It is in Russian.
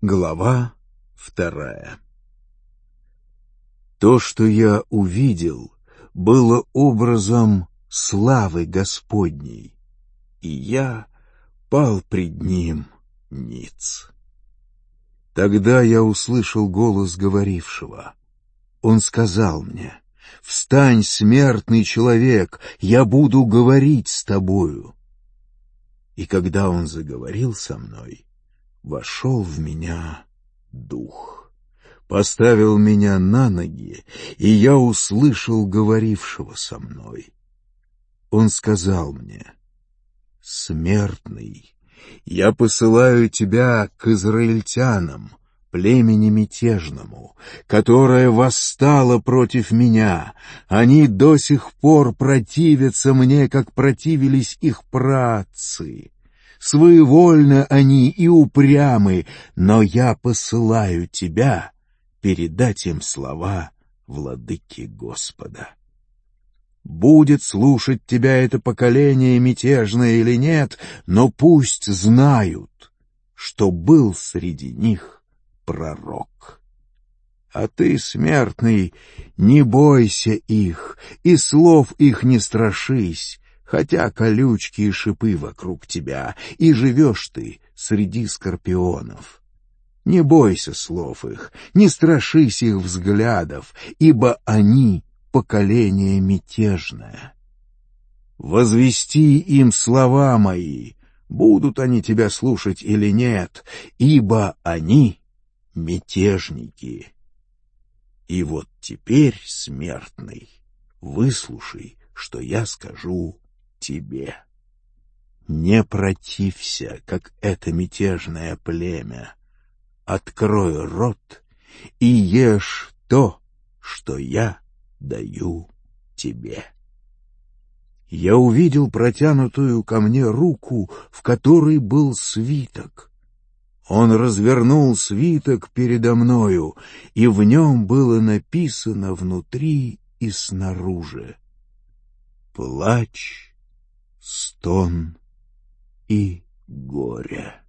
Глава 2. То, что я увидел, было образом славы Господней, и я пал пред ним ниц. Тогда я услышал голос говорившего. Он сказал мне: «Встань, смертный человек, я буду говорить с тобою». И когда он заговорил со мной, вошел в меня дух, поставил меня на ноги, и я услышал говорившего со мной. Он сказал мне: «Смертный, я посылаю тебя к израильтянам, племени мятежному, которое восстало против меня. Они до сих пор противятся мне, как противились их праотцы. Своевольно они и упрямы, но я посылаю тебя передать им слова владыки Господа. Будет слушать тебя это поколение мятежное или нет, но пусть знают, что был среди них пророк. А ты, смертный, не бойся их, и слов их не страшись, хотя колючки и шипы вокруг тебя, и живешь ты среди скорпионов. Не бойся слов их, не страшись их взглядов, ибо они — поколение мятежное. Возвести им слова мои, будут они тебя слушать или нет, ибо они — мятежники. И вот теперь, смертный, выслушай, что я скажу тебе. Не протився, как это мятежное племя. Открой рот и ешь то, что я даю тебе. Я увидел протянутую ко мне руку, в которой был свиток. Он развернул свиток передо мною, и в нем было написано внутри и снаружи: плач, стон и горе.